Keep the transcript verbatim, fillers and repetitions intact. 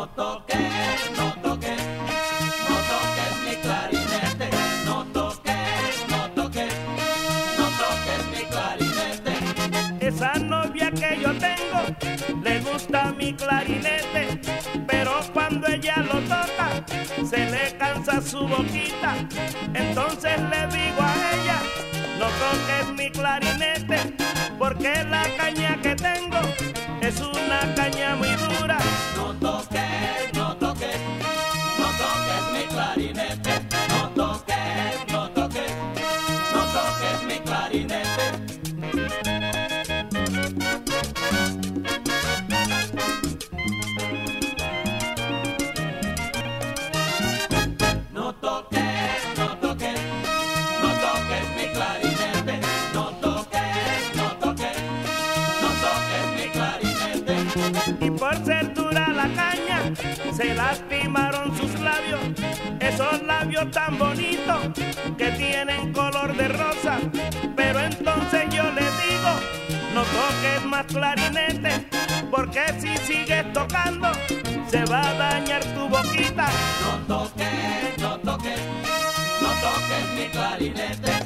No toques, no toques, no toques mi clarinete. No toques, no toques, no toques mi clarinete. Esa novia que yo tengo le gusta mi clarinete, pero cuando ella lo toca se le cansa su boquita. Entonces le digo a ella, no toques mi clarinete, porque la caña que tengo es una caña muy dura. No toques, no toques, no toques mi clarinete. No toques, no toques, no toques mi clarinete. No toques, no toques, no toques mi clarinete. No toques, no toques, no toques mi clarinete. Y por ser dura la caña se lastimaron sus labios, esos labios tan bonitos que tienen color de rosa. Pero entonces yo le digo, no toques más clarinete, porque si sigues tocando se va a dañar tu boquita. No toques, no toques, no toques mi clarinete.